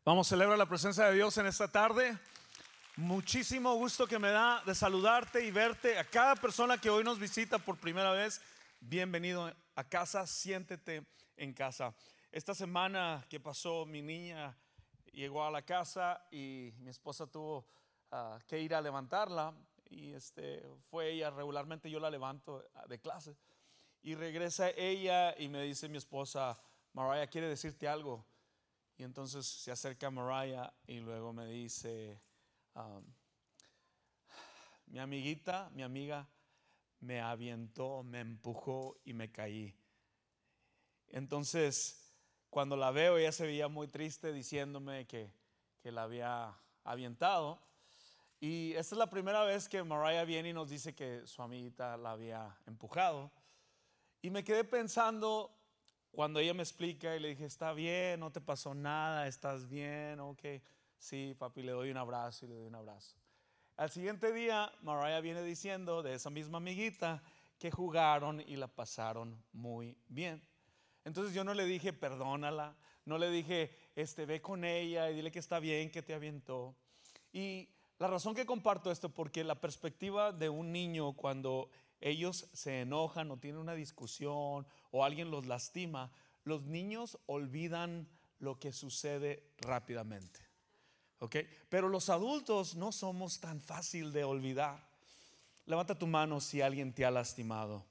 Vamos a celebrar la presencia de Dios en esta tarde. Muchísimo gusto que me da de saludarte y verte. A cada persona que hoy nos visita por primera vez, bienvenido a casa, siéntete en casa. Esta semana que pasó, mi niña llegó a la casa y mi esposa tuvo que ir a levantarla. Y fue ella, regularmente yo la levanto de clase. Y regresa ella y me dice mi esposa: Mariah quiere decirte algo. Y entonces se acerca Mariah y luego me dice: mi amiga me avientó, me empujó y me caí. Entonces cuando la veo, ella se veía muy triste diciéndome que la había avientado. Y esta es la primera vez que Mariah viene y nos dice que su amiguita la había empujado. Y me quedé pensando cuando ella me explica y le dije: está bien, no te pasó nada, estás bien, ok. Sí, papi, le doy un abrazo y le doy un abrazo. Al siguiente día, Mariah viene diciendo de esa misma amiguita que jugaron y la pasaron muy bien. Entonces yo no le dije perdónala, no le dije ve con ella y dile que está bien, que te avientó. Y la razón que comparto esto, porque la perspectiva de un niño cuando ellos se enojan o tienen una discusión o alguien los lastima, los niños olvidan lo que sucede rápidamente. ¿Okay? Pero los adultos no somos tan fácil de olvidar. Levanta tu mano si alguien te ha lastimado.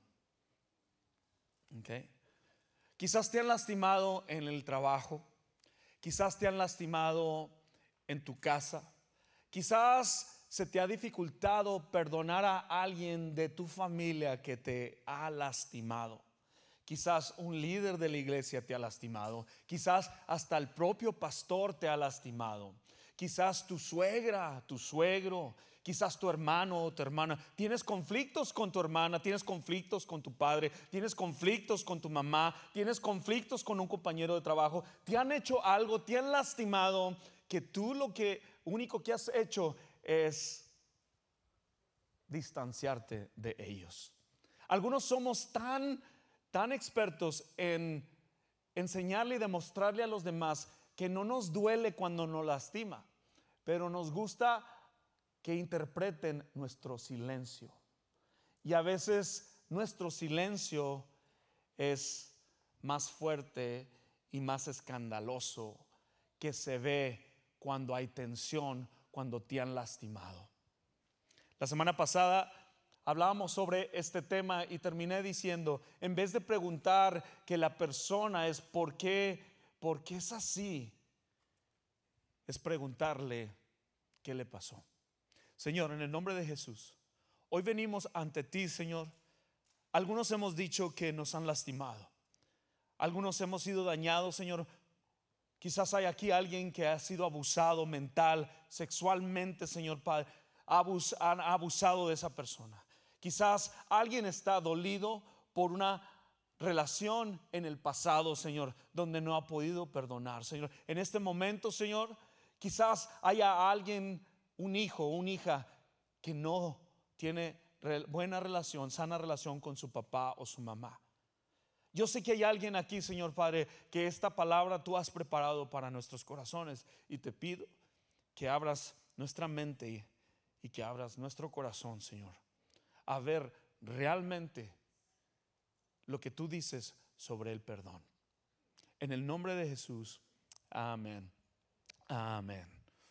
¿Okay? Quizás te han lastimado en el trabajo, quizás te han lastimado en tu casa, quizás se te ha dificultado perdonar a alguien de tu familia que te ha lastimado. Quizás un líder de la iglesia te ha lastimado, quizás hasta el propio pastor te ha lastimado. Quizás tu suegra, tu suegro, quizás tu hermano o tu hermana. Tienes conflictos con tu hermana, tienes conflictos con tu padre, tienes conflictos con tu mamá, tienes conflictos con un compañero de trabajo. Te han hecho algo, te han lastimado, que tú lo único que has hecho es distanciarte de ellos. Algunos somos tan expertos en enseñarle y demostrarle a los demás que no nos duele cuando nos lastima, pero nos gusta que interpreten nuestro silencio. Y a veces nuestro silencio es más fuerte y más escandaloso que se ve cuando hay tensión, cuando te han lastimado. La semana pasada hablábamos sobre este tema y terminé diciendo, en vez de preguntar que la persona es ¿por qué es así?, es preguntarle qué le pasó. Señor, en el nombre de Jesús, hoy venimos ante ti, Señor. Algunos hemos dicho que nos han lastimado, algunos hemos sido dañados, Señor. Quizás hay aquí alguien que ha sido abusado mental, sexualmente, Señor Padre. Han abusado de esa persona. Quizás alguien está dolido por una relación en el pasado, Señor, donde no ha podido perdonar, Señor. En este momento, Señor, quizás haya alguien, un hijo o una hija que no tiene buena relación, sana relación con su papá o su mamá. Yo sé que hay alguien aquí, Señor Padre, que esta palabra tú has preparado para nuestros corazones, y te pido que abras nuestra mente y que abras nuestro corazón, Señor, a ver realmente lo que tú dices sobre el perdón. En el nombre de Jesús, amén. Amén.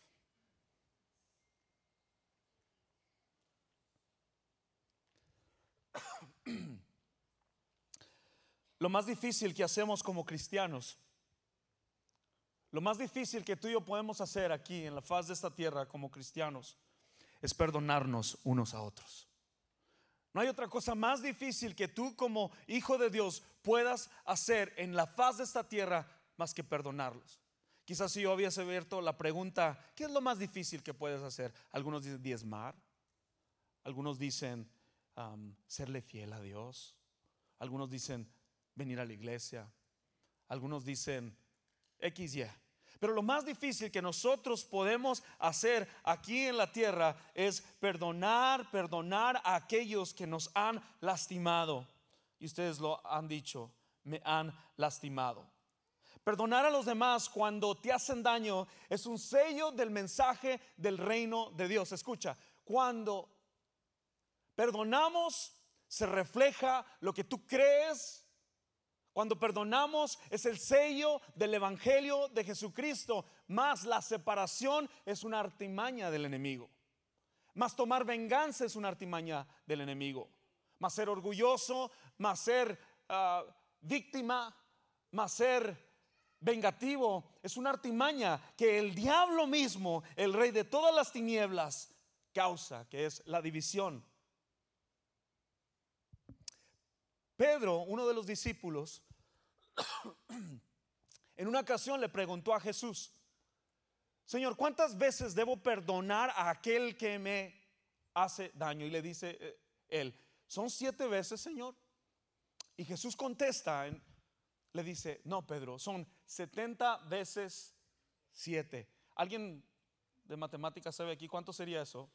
Lo más difícil que hacemos como cristianos, lo más difícil que tú y yo podemos hacer aquí en la faz de esta tierra como cristianos, es perdonarnos unos a otros. No hay otra cosa más difícil que tú como hijo de Dios puedas hacer en la faz de esta tierra más que perdonarlos. Quizás si yo hubiese abierto la pregunta, ¿qué es lo más difícil que puedes hacer? Algunos dicen diezmar, algunos dicen serle fiel a Dios, algunos dicen venir a la iglesia, algunos dicen XY. Pero lo más difícil que nosotros podemos hacer aquí en la tierra es perdonar a aquellos que nos han lastimado. Y ustedes lo han dicho, me han lastimado. Perdonar a los demás cuando te hacen daño es un sello del mensaje del reino de Dios. Escucha, cuando perdonamos se refleja lo que tú crees. Cuando perdonamos es el sello del evangelio de Jesucristo. Más la separación es una artimaña del enemigo. Más tomar venganza es una artimaña del enemigo. Más ser orgulloso, más ser víctima, más ser vengativo es una artimaña que el diablo mismo, el rey de todas las tinieblas, causa, que es la división. Pedro, uno de los discípulos, en una ocasión le preguntó a Jesús: Señor, ¿cuántas veces debo perdonar a aquel que me hace daño? Y le dice él: ¿son 7 veces, Señor? Y Jesús contesta, le dice: no, Pedro, son 70 veces 7. ¿Alguien de matemáticas sabe aquí cuánto sería eso?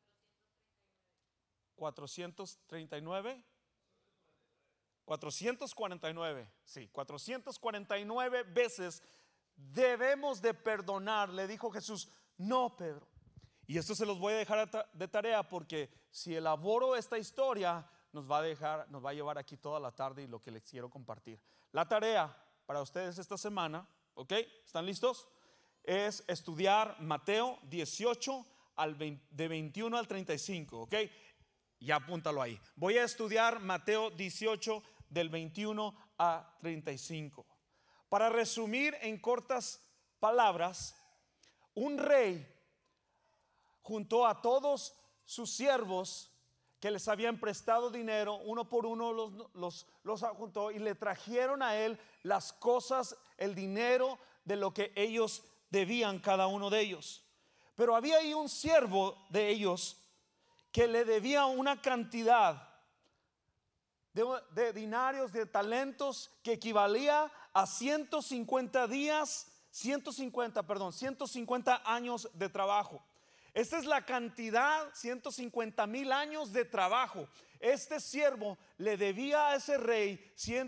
439. 449, sí, 449 veces debemos de perdonar, le dijo Jesús. No, Pedro. Y esto se los voy a dejar de tarea, porque si elaboro esta historia nos va a llevar aquí toda la tarde, y lo que les quiero compartir. La tarea para ustedes esta semana, ¿ok? ¿Están listos? Es estudiar Mateo 18 de 21 al 35, ¿ok? Ya apúntalo ahí. Voy a estudiar Mateo 18 del 21 a 35. Para resumir en cortas palabras, un rey juntó a todos sus siervos que les habían prestado dinero, uno por uno los juntó y le trajeron a él las cosas, el dinero de lo que ellos debían, cada uno de ellos. Pero había ahí un siervo de ellos que le debía una cantidad de dinarios, de talentos, que equivalía a 150 años de trabajo. Esta es la cantidad, 150,000 años de trabajo. Este siervo le debía a ese rey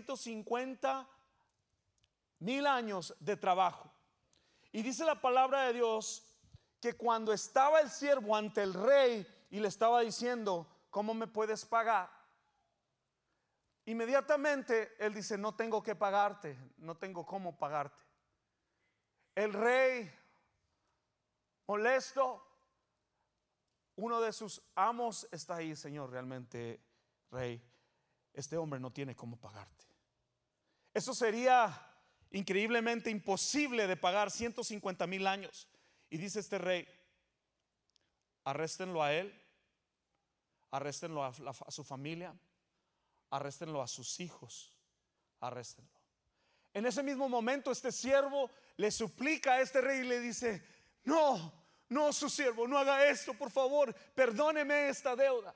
150,000 años de trabajo. Y dice la palabra de Dios que cuando estaba el siervo ante el rey y le estaba diciendo: ¿cómo me puedes pagar? Inmediatamente él dice: no tengo que pagarte, no tengo cómo pagarte. El rey, molesto, uno de sus amos está ahí: Señor, realmente, rey, este hombre no tiene cómo pagarte. Eso sería increíblemente imposible de pagar, 150,000 años. Y dice este rey: arréstenlo a él, arréstenlo a su familia, arréstenlo a sus hijos, arréstenlo. En ese mismo momento este siervo le suplica a este rey y le dice: no, su siervo, no haga esto, por favor, perdóneme esta deuda.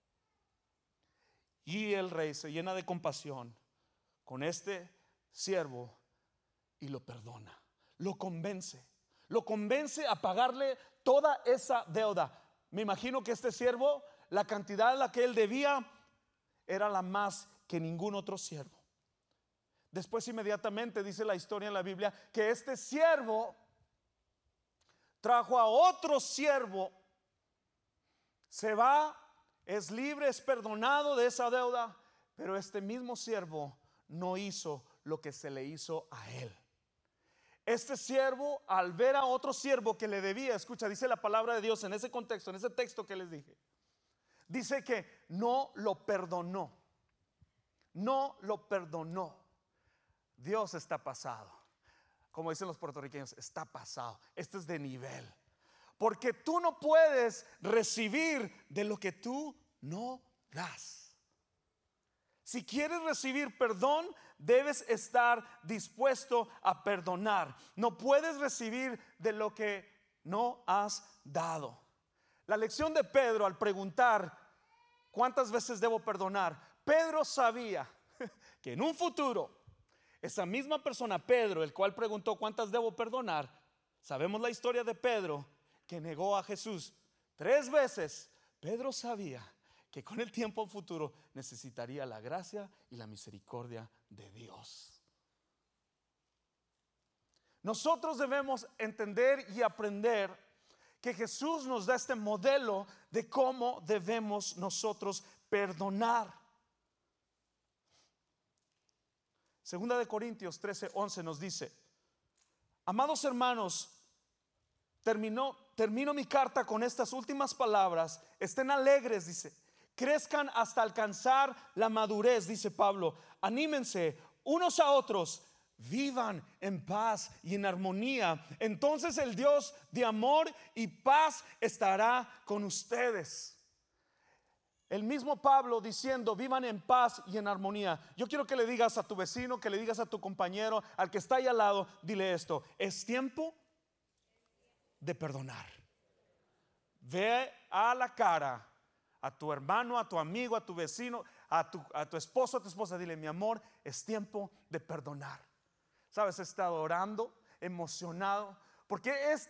Y el rey se llena de compasión con este siervo y lo perdona, lo convence a pagarle toda esa deuda. Me imagino que este siervo, la cantidad a la que él debía era la más que ningún otro siervo. Después, inmediatamente, dice la historia en la Biblia que este siervo trajo a otro siervo, se va, es libre, es perdonado de esa deuda, pero este mismo siervo no hizo lo que se le hizo a él. Este siervo, al ver a otro siervo que le debía, escucha, dice la palabra de Dios en ese contexto, en ese texto que les dije, dice que no lo perdonó. No lo perdonó. Dios está pasado. Como dicen los puertorriqueños, está pasado. Este es de nivel. Porque tú no puedes recibir de lo que tú no das. Si quieres recibir perdón, debes estar dispuesto a perdonar. No puedes recibir de lo que no has dado. La lección de Pedro al preguntar: ¿cuántas veces debo perdonar? Pedro sabía que en un futuro esa misma persona, Pedro, el cual preguntó cuántas debo perdonar, sabemos la historia de Pedro, que negó a Jesús 3 veces. Pedro sabía que con el tiempo futuro necesitaría la gracia y la misericordia de Dios. Nosotros debemos entender y aprender que Jesús nos da este modelo de cómo debemos nosotros perdonar. Segunda de Corintios 13:11 nos dice: amados hermanos, termino mi carta con estas últimas palabras. Estén alegres, dice. Crezcan hasta alcanzar la madurez, dice Pablo. Anímense unos a otros. Vivan en paz y en armonía. Entonces el Dios de amor y paz estará con ustedes. El mismo Pablo diciendo: vivan en paz y en armonía. Yo quiero que le digas a tu vecino, que le digas a tu compañero, al que está ahí al lado, dile esto: es tiempo de perdonar. Ve a la cara a tu hermano, a tu amigo, a tu vecino, a tu esposo, a tu esposa, dile: mi amor, es tiempo de perdonar. Sabes, he estado orando, emocionado, porque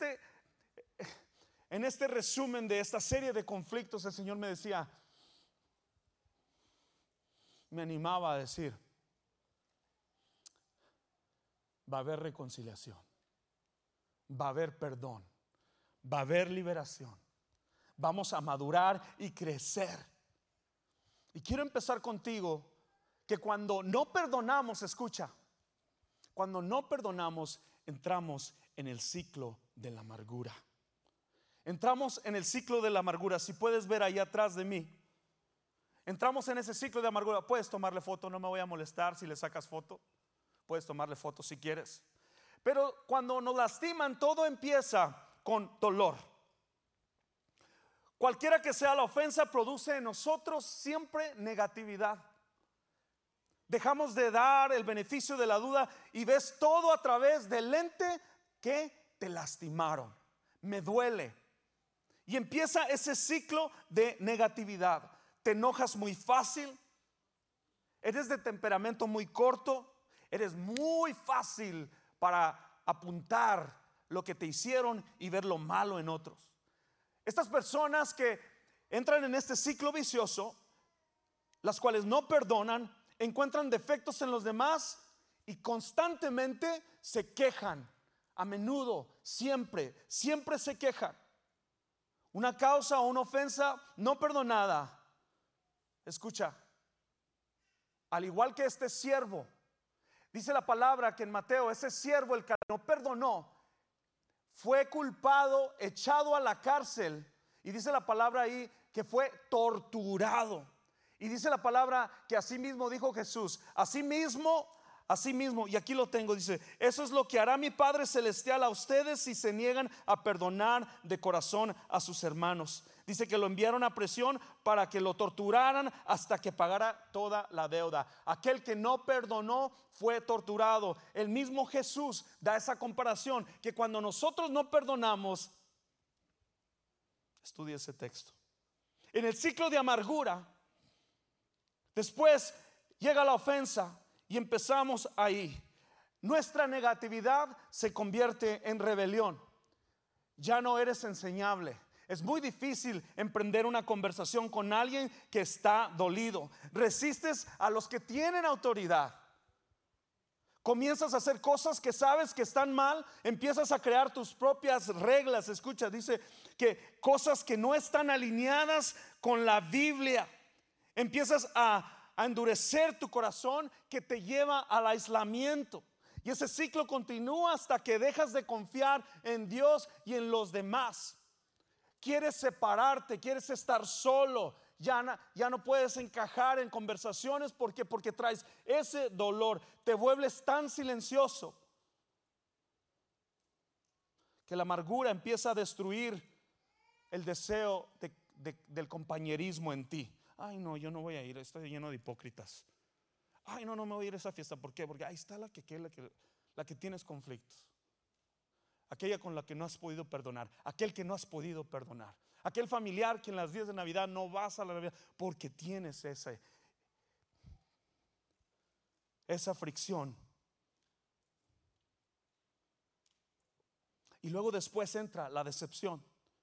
en este resumen de esta serie de conflictos, el Señor me decía, me animaba a decir: va a haber reconciliación, va a haber perdón, va a haber liberación, vamos a madurar y crecer. Y quiero empezar contigo que cuando no perdonamos, escucha, cuando no perdonamos, entramos en el ciclo de la amargura. Entramos en el ciclo de la amargura. Si puedes ver ahí atrás de mí, entramos en ese ciclo de amargura. Puedes tomarle foto, no me voy a molestar si le sacas foto. Puedes tomarle foto si quieres. Pero cuando nos lastiman, todo empieza con dolor. Cualquiera que sea la ofensa, produce en nosotros siempre negatividad. Dejamos de dar el beneficio de la duda y ves todo a través del lente que te lastimaron. Me duele. Y empieza ese ciclo de negatividad. Te enojas muy fácil. Eres de temperamento muy corto. Eres muy fácil para apuntar lo que te hicieron y ver lo malo en otros. Estas personas que entran en este ciclo vicioso, las cuales no perdonan, encuentran defectos en los demás y constantemente se quejan. A menudo, siempre se quejan. Una causa o una ofensa no perdonada, escucha, al igual que este siervo, dice la palabra que en Mateo, ese siervo, el que no perdonó, fue culpado, echado a la cárcel, y dice la palabra ahí que fue torturado. Y dice la palabra que así mismo dijo Jesús, así mismo, y aquí lo tengo, dice: eso es lo que hará mi Padre Celestial a ustedes si se niegan a perdonar de corazón a sus hermanos. Dice que lo enviaron a prisión para que lo torturaran hasta que pagara toda la deuda. Aquel que no perdonó fue torturado. El mismo Jesús da esa comparación, que cuando nosotros no perdonamos, estudia ese texto, en el ciclo de amargura, después llega la ofensa y empezamos ahí. Nuestra negatividad se convierte en rebelión. Ya no eres enseñable. Es muy difícil emprender una conversación con alguien que está dolido. Resistes a los que tienen autoridad. Comienzas a hacer cosas que sabes que están mal. Empiezas a crear tus propias reglas. Escucha, dice que cosas que no están alineadas con la Biblia. Empiezas a endurecer tu corazón, que te lleva al aislamiento. Y ese ciclo continúa hasta que dejas de confiar en Dios y en los demás. Quieres separarte, quieres estar solo. Ya no puedes encajar en conversaciones porque traes ese dolor. Te vuelves tan silencioso que la amargura empieza a destruir el deseo del compañerismo en ti. Ay, no, yo no voy a ir, estoy lleno de hipócritas. Ay, no me voy a ir a esa fiesta. ¿Por qué? Porque ahí está la que tienes conflictos. Aquella con la que no has podido perdonar. Aquel que no has podido perdonar. Aquel familiar que en las días de Navidad no vas a la Navidad porque tienes esa fricción. Y luego después entra la decepción.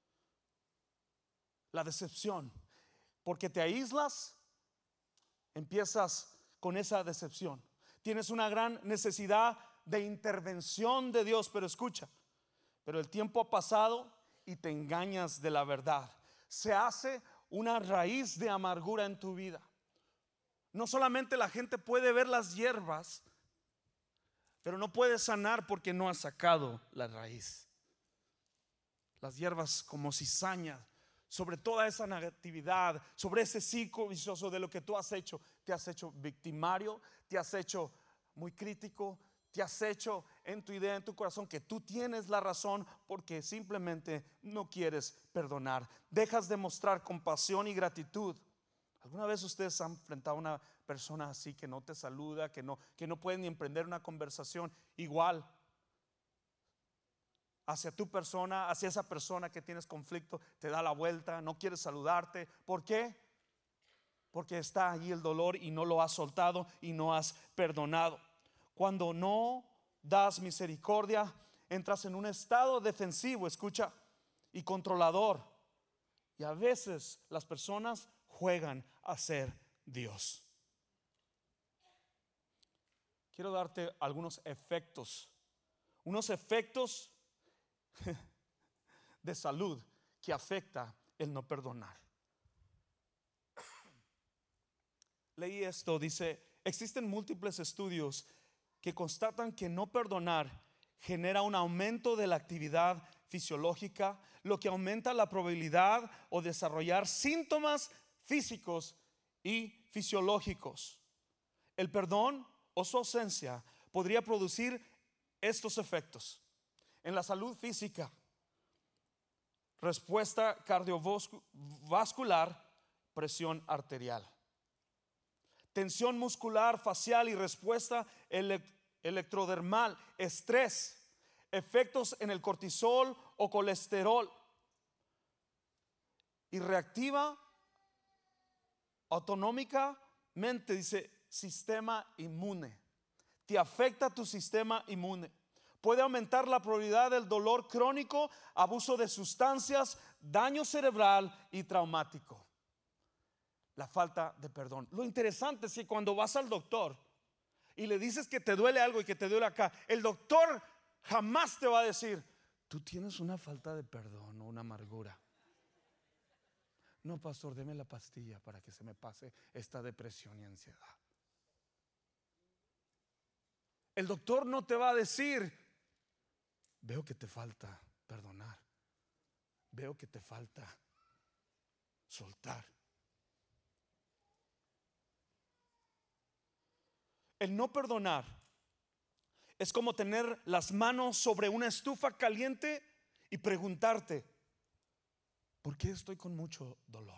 La decepción. Porque te aíslas, empiezas con esa decepción. Tienes una gran necesidad de intervención de Dios. Pero escucha, pero el tiempo ha pasado y te engañas de la verdad. Se hace una raíz de amargura en tu vida. No solamente la gente puede ver las hierbas, pero no puede sanar porque no ha sacado la raíz. Las hierbas como cizaña sobre toda esa negatividad, sobre ese ciclo vicioso de lo que tú has hecho. Te has hecho victimario, te has hecho muy crítico, te has hecho en tu idea, en tu corazón, que tú tienes la razón porque simplemente no quieres perdonar. Dejas de mostrar compasión y gratitud. ¿Alguna vez ustedes han enfrentado a una persona así que no te saluda, que no puede ni emprender una conversación igual hacia tu persona, hacia esa persona que tienes conflicto, te da la vuelta, no quiere saludarte? ¿Por qué? Porque está allí el dolor y no lo has soltado y no has perdonado. Cuando no das misericordia, entras en un estado defensivo, escucha, y controlador. Y a veces las personas juegan a ser Dios. Quiero darte algunos efectos, unos efectos de salud que afecta el no perdonar. Leí esto, dice: existen múltiples estudios que constatan que no perdonar genera un aumento de la actividad fisiológica, lo que aumenta la probabilidad o desarrollar síntomas físicos y fisiológicos. El perdón o su ausencia podría producir estos efectos en la salud física: respuesta cardiovascular, presión arterial, tensión muscular facial y respuesta electrodermal, estrés, efectos en el cortisol o colesterol, y reactiva autonómicamente, dice, sistema inmune. Te afecta tu sistema inmune. Puede aumentar la probabilidad del dolor crónico, abuso de sustancias, daño cerebral y traumático. La falta de perdón. Lo interesante es que cuando vas al doctor y le dices que te duele algo y que te duele acá, el doctor jamás te va a decir: tú tienes una falta de perdón o una amargura. No, pastor, deme la pastilla para que se me pase esta depresión y ansiedad. El doctor no te va a decir: veo que te falta perdonar, veo que te falta soltar. El no perdonar es como tener las manos sobre una estufa caliente y preguntarte: ¿por qué estoy con mucho dolor?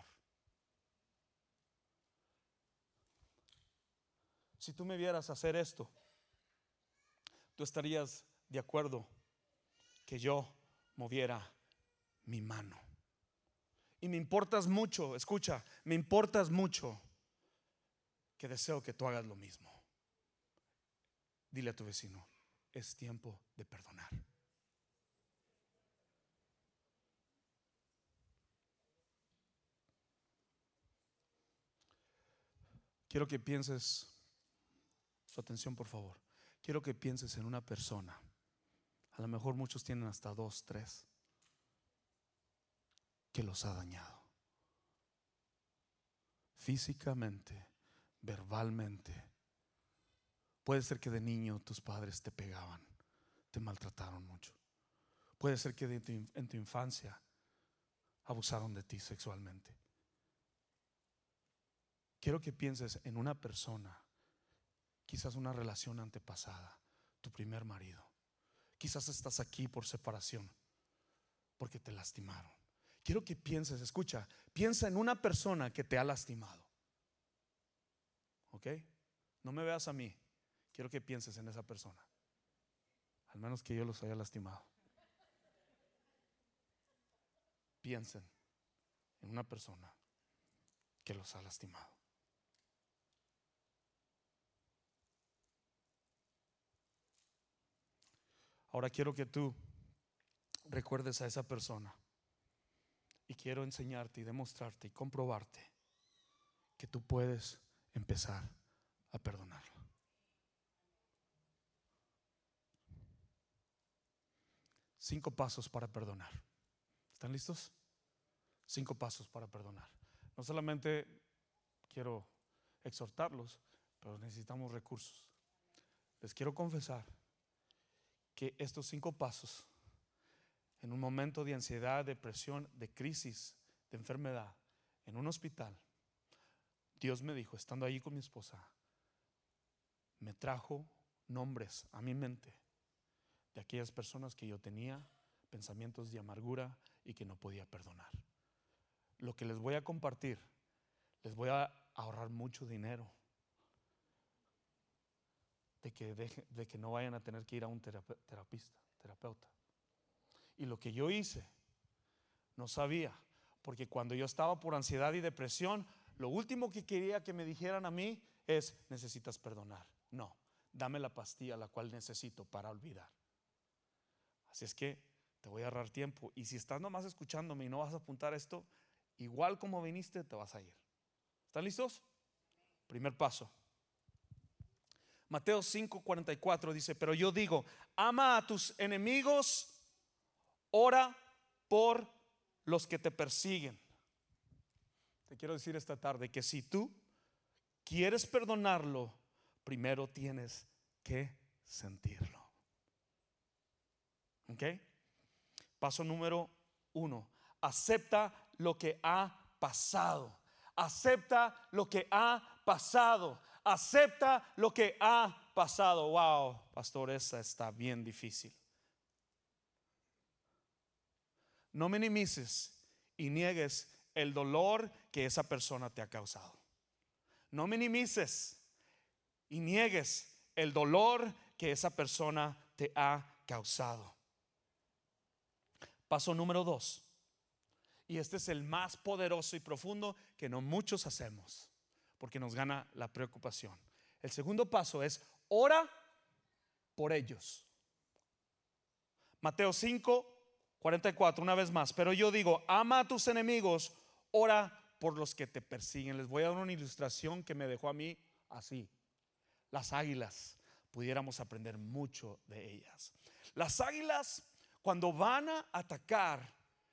Si tú me vieras hacer esto, tú estarías de acuerdo que yo moviera mi mano. Y me importas mucho, escucha, me importas mucho, que deseo que tú hagas lo mismo. Dile a tu vecino: es tiempo de perdonar. Quiero que pienses, su atención por favor, quiero que pienses en una persona. A lo mejor muchos tienen hasta 2, 3, que los ha dañado físicamente, verbalmente. Puede ser que de niño tus padres te pegaban, te maltrataron mucho. Puede ser que en tu infancia abusaron de ti sexualmente. Quiero que pienses en una persona, quizás una relación antepasada, tu primer marido. Quizás estás aquí por separación, porque te lastimaron. Quiero que pienses, escucha, piensa en una persona que te ha lastimado. ¿Ok? No me veas a mí, quiero que pienses en esa persona. Al menos que yo los haya lastimado. Piensen en una persona que los ha lastimado. Ahora quiero que tú recuerdes a esa persona y quiero enseñarte y demostrarte y comprobarte que tú puedes empezar a perdonarlo. 5 pasos para perdonar. ¿Están listos? 5 pasos para perdonar. No solamente quiero exhortarlos, pero necesitamos recursos. Les quiero confesar que estos 5 pasos, en un momento de ansiedad, depresión, de crisis, de enfermedad, en un hospital, Dios me dijo, estando allí con mi esposa, me trajo nombres a mi mente de aquellas personas que yo tenía pensamientos de amargura y que no podía perdonar. Lo que les voy a compartir, les voy a ahorrar mucho dinero, de que no vayan a tener que ir a un terapeuta. Y lo que yo hice, no sabía, porque cuando yo estaba por ansiedad y depresión, lo último que quería que me dijeran a mí es: necesitas perdonar. No, dame la pastilla la cual necesito para olvidar. Así es que te voy a ahorrar tiempo. Y si estás nomás escuchándome y no vas a apuntar esto, igual como viniste, te vas a ir. ¿Están listos? Primer paso. Mateo 5:44 dice: pero yo digo, ama a tus enemigos, ora por los que te persiguen. Te quiero decir esta tarde que si tú quieres perdonarlo, primero tienes que sentirlo. ¿Ok? Paso número 1. Acepta lo que ha pasado. Acepta lo que ha pasado. Acepta lo que ha pasado. Wow, pastor, esa está bien difícil. No minimices y niegues el dolor que esa persona te ha causado. No minimices y niegues el dolor que esa persona te ha causado. Paso número 2, y este es el más poderoso y profundo que no muchos hacemos, porque nos gana la preocupación. El segundo paso es: ora por ellos. Mateo 5:44, una vez más. Pero yo digo, ama a tus enemigos, ora por los que te persiguen. Les voy a dar una ilustración que me dejó a mí así. Las águilas, pudiéramos aprender mucho de ellas. Las águilas, cuando van a atacar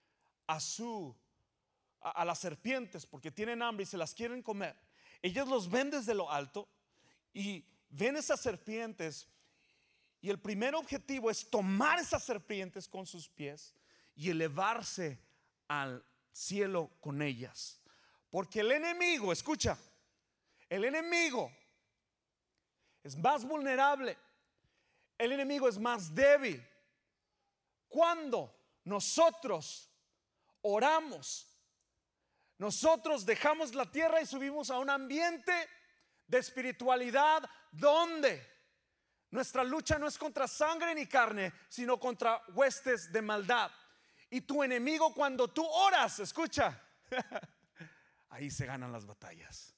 a las serpientes porque tienen hambre y se las quieren comer, ellos los ven desde lo alto y ven esas serpientes, y el primer objetivo es tomar esas serpientes con sus pies y elevarse al cielo con ellas. Porque el enemigo, escucha, el enemigo es más vulnerable, el enemigo es más débil cuando nosotros oramos. Nosotros dejamos la tierra y subimos a un ambiente de espiritualidad donde nuestra lucha no es contra sangre ni carne, sino contra huestes de maldad. Y tu enemigo, cuando tú oras, escucha, ahí se ganan las batallas.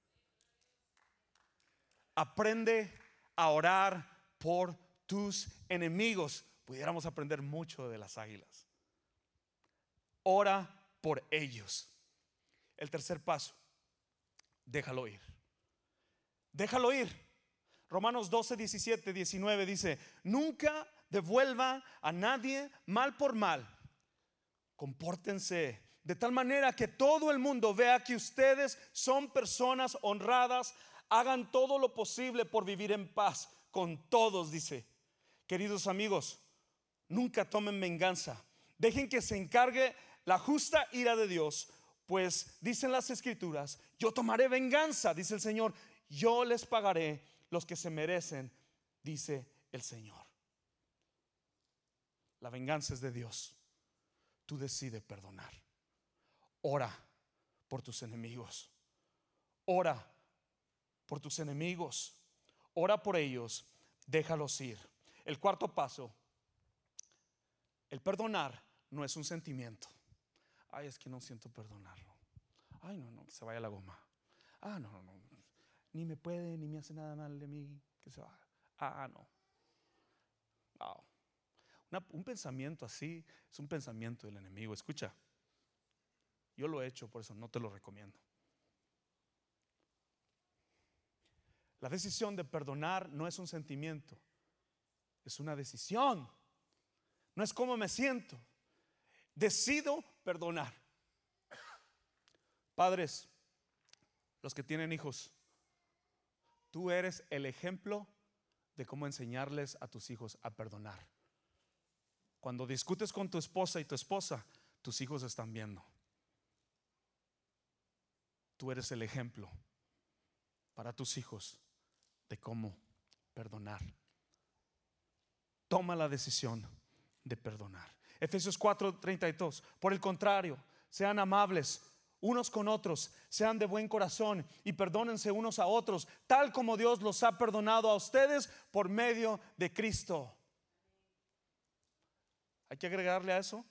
Aprende a orar por tus enemigos. Pudiéramos aprender mucho de las águilas. Ora por ellos. El tercer paso: déjalo ir. Déjalo ir. Romanos 12, 17, 19 dice: nunca devuelva a nadie mal por mal. Compórtense de tal manera que todo el mundo vea que ustedes son personas honradas. Hagan todo lo posible por vivir en paz con todos, dice. Queridos amigos, nunca tomen venganza. Dejen que se encargue la justa ira de Dios, pues dicen las escrituras: yo tomaré venganza, dice el Señor, yo les pagaré los que se merecen, dice el Señor. La venganza es de Dios. Tú decides perdonar. Ora por tus enemigos. Ora por tus enemigos. Ora por ellos. Déjalos ir. El cuarto paso: el perdonar no es un sentimiento. Ay, es que no siento perdonarlo. Ay, no, que se vaya la goma. Ah, no, ni me puede, ni me hace nada mal de mí, que se vaya. No. Un pensamiento así es un pensamiento del enemigo. Escucha, yo lo he hecho, por eso no te lo recomiendo. La decisión de perdonar no es un sentimiento, es una decisión no es cómo me siento. Decido perdonar. Padres, los que tienen hijos, tú eres el ejemplo de cómo enseñarles a tus hijos a perdonar. Cuando discutes con tu esposa y tu esposa, tus hijos están viendo. Tú eres el ejemplo para tus hijos de cómo perdonar. Toma la decisión de perdonar. Efesios 4:32. Por el contrario, sean amables unos con otros, sean de buen corazón y perdónense unos a otros, tal como Dios los ha perdonado a ustedes por medio de Cristo. ¿Hay que agregarle a eso?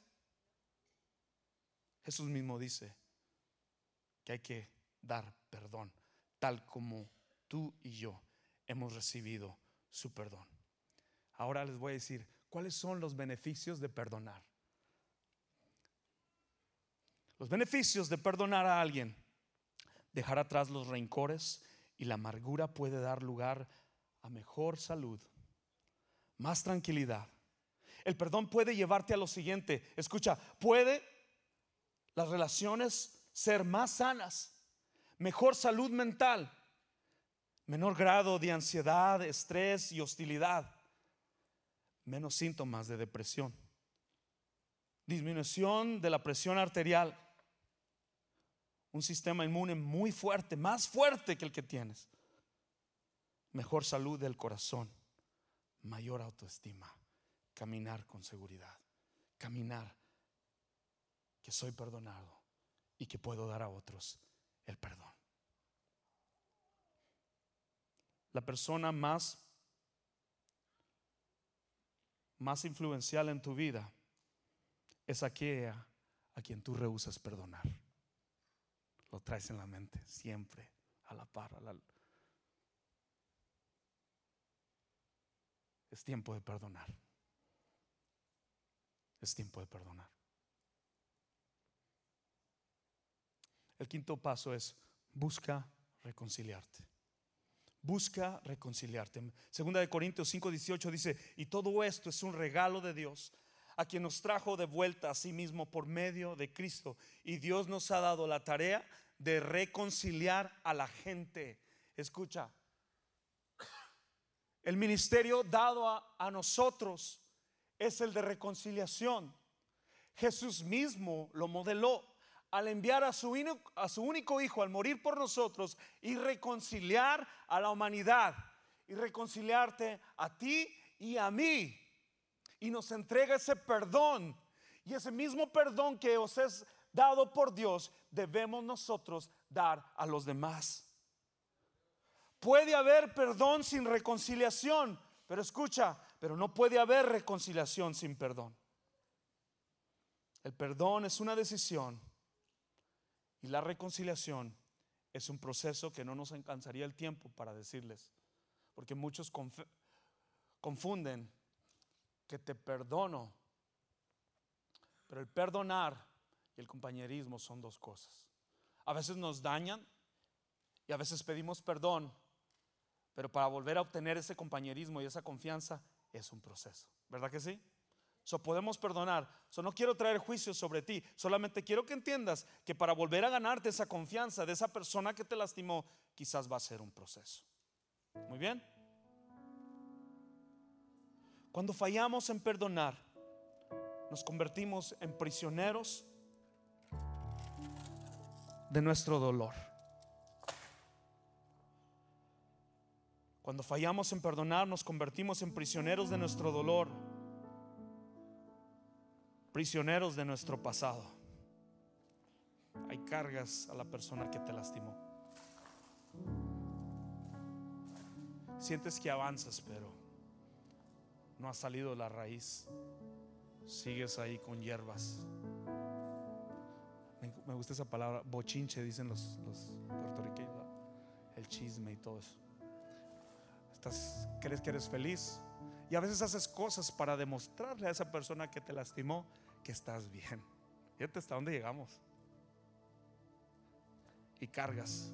Jesús mismo dice que hay que dar perdón, tal como tú y yo hemos recibido su perdón. Ahora les voy a decir cuáles son los beneficios de perdonar. Los beneficios de perdonar a alguien: dejar atrás los rencores y la amargura puede dar lugar a mejor salud, más tranquilidad. El perdón puede llevarte a lo siguiente. Escucha, puede las relaciones ser más sanas, mejor salud mental, menor grado de ansiedad, estrés y hostilidad, menos síntomas de depresión, disminución de la presión arterial, un sistema inmune muy fuerte, más fuerte que el que tienes, mejor salud del corazón, mayor autoestima, caminar con seguridad, caminar que soy perdonado y que puedo dar a otros el perdón. La persona más influencial en tu vida es aquella a quien tú rehusas perdonar. Lo traes en la mente siempre, a la par. Es tiempo de perdonar. Es tiempo de perdonar. El quinto paso es: busca reconciliarte. Busca reconciliarte. Segunda de Corintios 5:18 dice: y todo esto es un regalo de Dios, a quien nos trajo de vuelta a sí mismo por medio de Cristo. Y Dios nos ha dado la tarea de reconciliar a la gente. Escucha, el ministerio dado a nosotros es el de reconciliación. Jesús mismo lo modeló al enviar a su único hijo al morir por nosotros y reconciliar a la humanidad y reconciliarte a ti y a mí. Y nos entrega ese perdón, y ese mismo perdón que os es dado por Dios debemos nosotros dar a los demás. Puede haber perdón sin reconciliación, pero escucha, pero no puede haber reconciliación sin perdón. El perdón es una decisión y la reconciliación es un proceso que no nos alcanzaría el tiempo para decirles, porque muchos confunden que te perdono, pero el perdonar y el compañerismo son dos cosas. A veces nos dañan y a veces pedimos perdón, pero para volver a obtener ese compañerismo y esa confianza es un proceso, ¿verdad que sí? Podemos perdonar. No quiero traer juicio sobre ti, solamente quiero que entiendas que para volver a ganarte esa confianza de esa persona que te lastimó, quizás va a ser un proceso. Muy bien. Cuando fallamos en perdonar, nos convertimos en prisioneros de nuestro dolor. Cuando fallamos en perdonar, nos convertimos en prisioneros de nuestro dolor, prisioneros de nuestro pasado. Hay cargas a la persona que te lastimó. Sientes que avanzas, pero no has salido de la raíz. Sigues ahí con hierbas. Me gusta esa palabra, bochinche, dicen los puertorriqueños, el chisme y todo eso. Crees que eres feliz y a veces haces cosas para demostrarle a esa persona que te lastimó que estás bien. Fíjate hasta dónde llegamos. Y cargas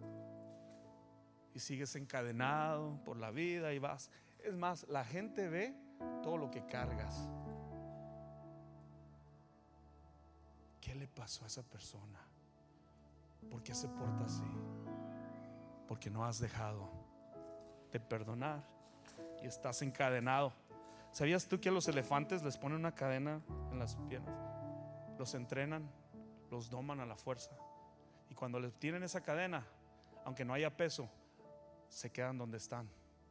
y sigues encadenado por la vida y vas. Es más, la gente ve todo lo que cargas. ¿qué le pasó a esa persona? ¿Por qué se porta así? Porque no has dejado de perdonar y estás encadenado. ¿Sabías tú que a los elefantes les ponen una cadena en las piernas? Los entrenan, los doman a la fuerza, y cuando les tienen esa cadena, aunque no haya peso, se quedan donde están.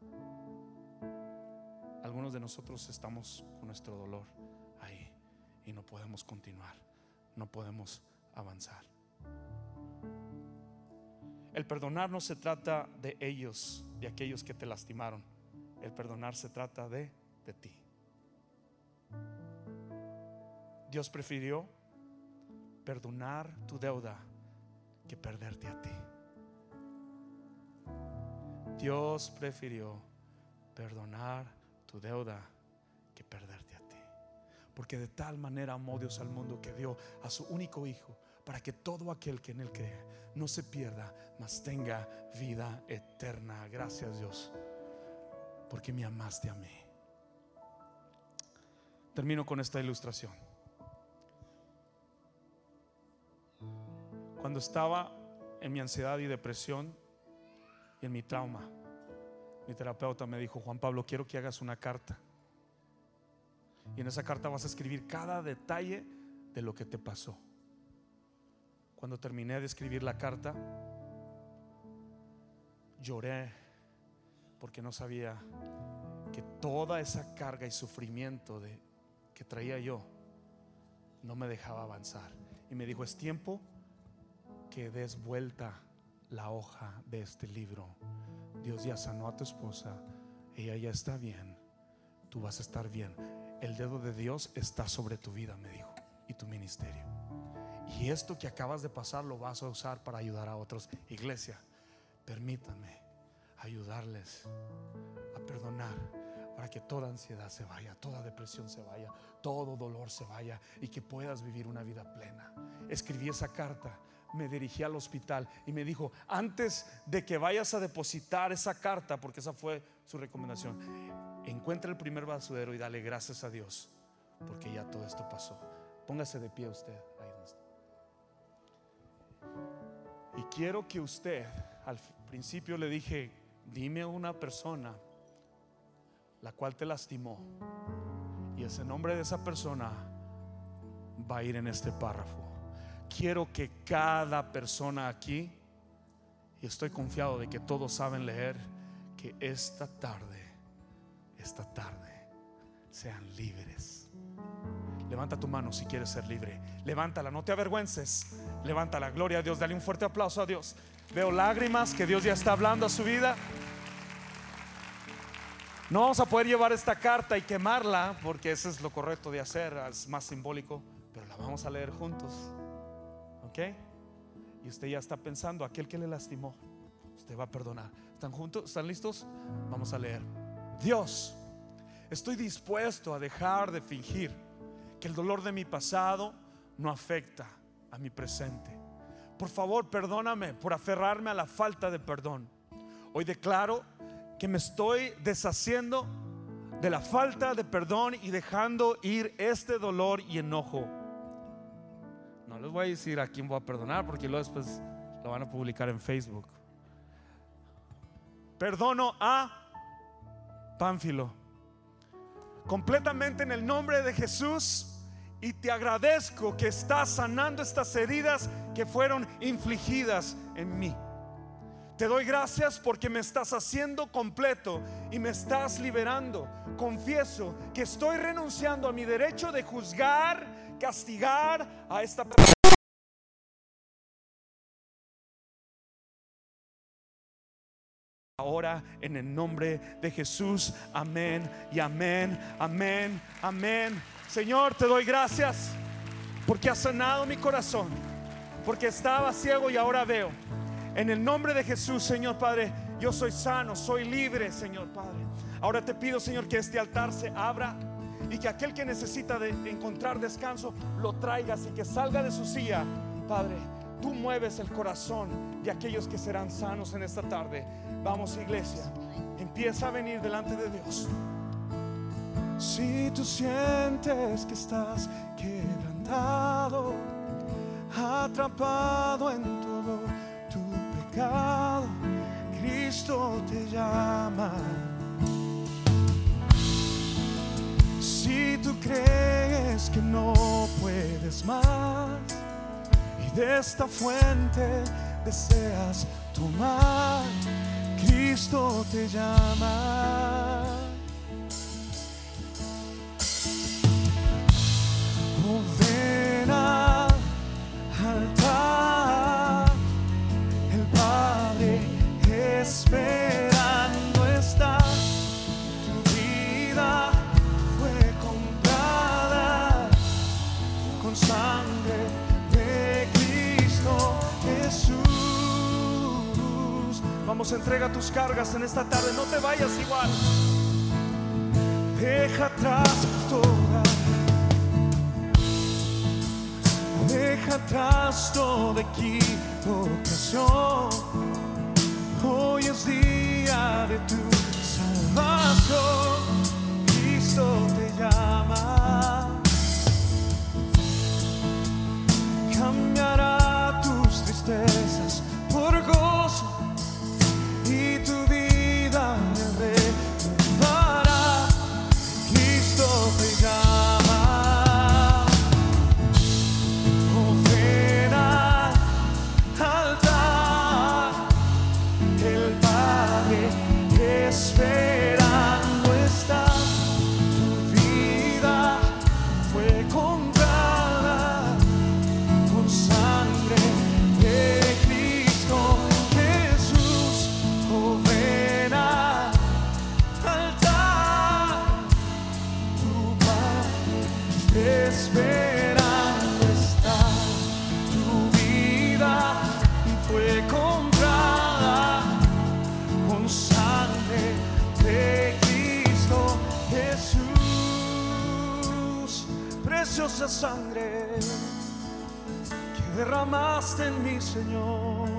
Algunos de nosotros estamos con nuestro dolor ahí y no podemos continuar, no podemos avanzar. El perdonar no se trata de ellos, de aquellos que te lastimaron. El perdonar se trata de ti. Dios prefirió perdonar tu deuda que perderte a ti. Dios prefirió perdonar tu deuda que perderte a ti. Porque de tal manera amó Dios al mundo que dio a su único Hijo, para que todo aquel que en Él cree no se pierda, mas tenga vida eterna. Gracias, Dios, porque me amaste a mí. Termino con esta ilustración. Cuando estaba en mi ansiedad y depresión y en mi trauma, mi terapeuta me dijo: Juan Pablo, quiero que hagas una carta, y en esa carta vas a escribir cada detalle de lo que te pasó. Cuando terminé de escribir la carta, lloré porque no sabía que toda esa carga y sufrimiento que traía yo no me dejaba avanzar. Y me dijo: es tiempo que des vuelta la hoja de este libro. Dios ya sanó a tu esposa, ella ya está bien, tú vas a estar bien. El dedo de Dios está sobre tu vida, me dijo, y tu ministerio. Y esto que acabas de pasar lo vas a usar para ayudar a otros. Iglesia, permítanme ayudarles a perdonar, para que toda ansiedad se vaya, toda depresión se vaya, todo dolor se vaya, y que puedas vivir una vida plena. Escribí esa carta, me dirigí al hospital y me dijo: antes de que vayas a depositar esa carta, porque esa fue su recomendación, encuentra el primer basurero y dale gracias a Dios, porque ya todo esto pasó. Póngase de pie usted ahí donde está. Y quiero que usted, al principio le dije: dime una persona la cual te lastimó, y ese nombre de esa persona va a ir en este párrafo. Quiero que cada persona aquí, y estoy confiado de que todos saben leer, que esta tarde sean libres. Levanta tu mano si quieres ser libre. Levántala, no te avergüences. Levántala, gloria a Dios. Dale un fuerte aplauso a Dios. Veo lágrimas, que Dios ya está hablando a su vida. No vamos a poder llevar esta carta y quemarla, porque eso es lo correcto de hacer, es más simbólico, pero la vamos a leer juntos, ¿ok? Y usted ya está pensando: aquel que le lastimó, usted va a perdonar. ¿Están juntos? ¿Están listos? Vamos a leer. Dios, estoy dispuesto a dejar de fingir que el dolor de mi pasado no afecta a mi presente. Por favor, perdóname por aferrarme a la falta de perdón. Hoy declaro que me estoy deshaciendo de la falta de perdón y dejando ir este dolor y enojo. No les voy a decir a quién voy a perdonar, porque luego después lo van a publicar en Facebook. Perdono a Pánfilo completamente en el nombre de Jesús, y te agradezco que estás sanando estas heridas que fueron infligidas en mí. Te doy gracias porque me estás haciendo completo y me estás liberando. Confieso que estoy renunciando a mi derecho de juzgar, castigar a esta persona. Ahora en el nombre de Jesús, amén y amén, amén, amén. Señor, te doy gracias porque has sanado mi corazón, porque estaba ciego y ahora veo. En el nombre de Jesús, Señor Padre, yo soy sano, soy libre, Señor Padre. Ahora te pido, Señor, que este altar se abra y que aquel que necesita de encontrar descanso lo traigas, y que salga de su silla. Padre, tú mueves el corazón de aquellos que serán sanos en esta tarde. Vamos, iglesia, empieza a venir delante de Dios. Si tú sientes que estás quebrantado, atrapado en todo tu pecado, Cristo te llama. Si tú crees que no puedes más y de esta fuente deseas tomar, Cristo te llama. Oh, ven al altar, el Padre esperando está. Tu vida fue comprada con sangre de Cristo Jesús. Vamos, entrega tus cargas en esta tarde, no te vayas igual. Deja atrás deja atrás toda equivocación. Hoy es día de tu salvación. Cristo te llama. Cambiará tus tristezas por gozo y tu vida recordará. Cristo te llama. Esperando está, tu vida fue comprada con sangre de Cristo Jesús. Oh, ven al altar, tu Padre esperando está, tu vida fue comprada con sangre de Cristo Jesús. Preciosa sangre que derramaste en mí, Señor.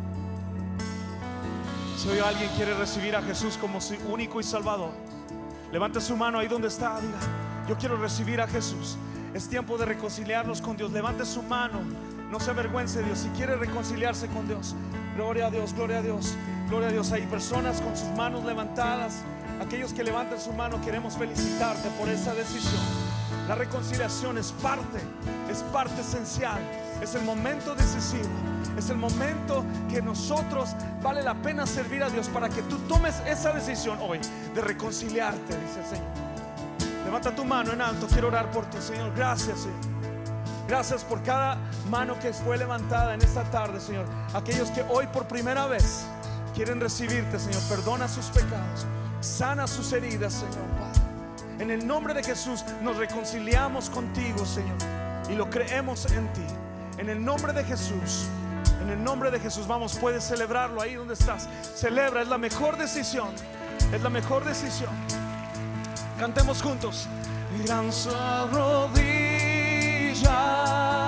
Si hoy alguien quiere recibir a Jesús como su único y salvador, levante su mano ahí donde está, diga: yo quiero recibir a Jesús. Es tiempo de reconciliarnos con Dios. Levante su mano, no se avergüence de Dios. Si quiere reconciliarse con Dios, gloria a Dios, gloria a Dios. Gloria a Dios. Hay personas con sus manos levantadas. Aquellos que levantan su mano, queremos felicitarte por esa decisión. La reconciliación es parte esencial. Es el momento decisivo. Es el momento que nosotros vale la pena servir a Dios para que tú tomes esa decisión hoy de reconciliarte, dice el Señor. Levanta tu mano en alto. Quiero orar por ti, Señor. Gracias, Señor. Gracias por cada mano que fue levantada en esta tarde, Señor. Aquellos que hoy por primera vez quieren recibirte, Señor, perdona sus pecados, sana sus heridas, Señor Padre. En el nombre de Jesús nos reconciliamos contigo, Señor, y lo creemos en ti. En el nombre de Jesús, en el nombre de Jesús. Vamos, puedes celebrarlo ahí donde estás. Celebra, es la mejor decisión. Es la mejor decisión. Cantemos juntos. Gran rodilla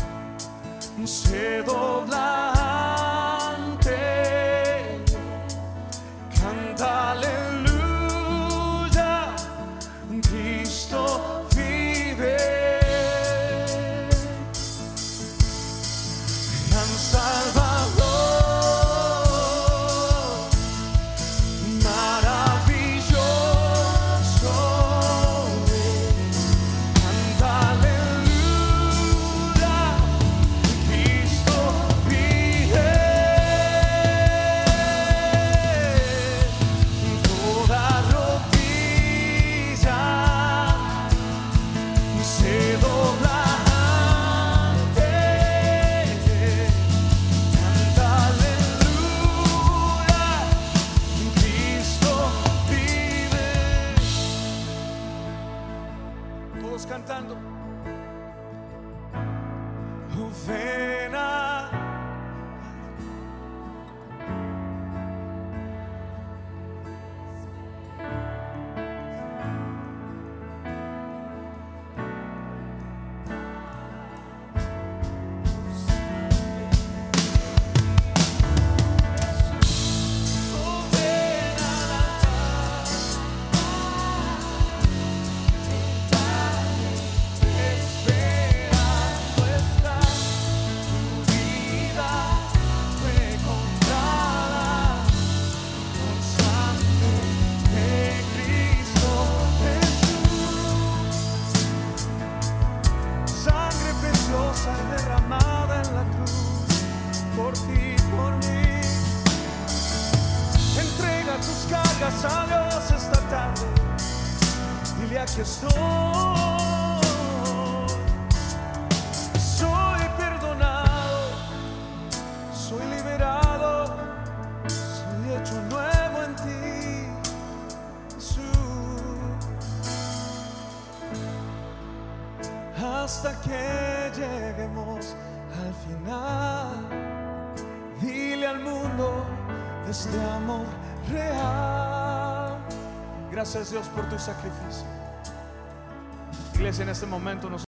se dobla ante, canta aleluya, Cristo vive. Gran Salvador, maravilloso es, canta aleluya, Cristo vive. Toda rodilla se dobla ante, canta aleluya, Cristo vive. Todos cantando. Oh, ven a esperando está. la cruz, por ti, por mí. Entrega tus cargas a Dios esta tarde. Dile: aquí estoy. Soy perdonado, soy liberado, soy hecho nuevo en ti, Jesús. Hasta que lleguemos al final, dile al mundo de este amor real. Gracias, Dios, por tu sacrificio. Iglesia, en este momento nos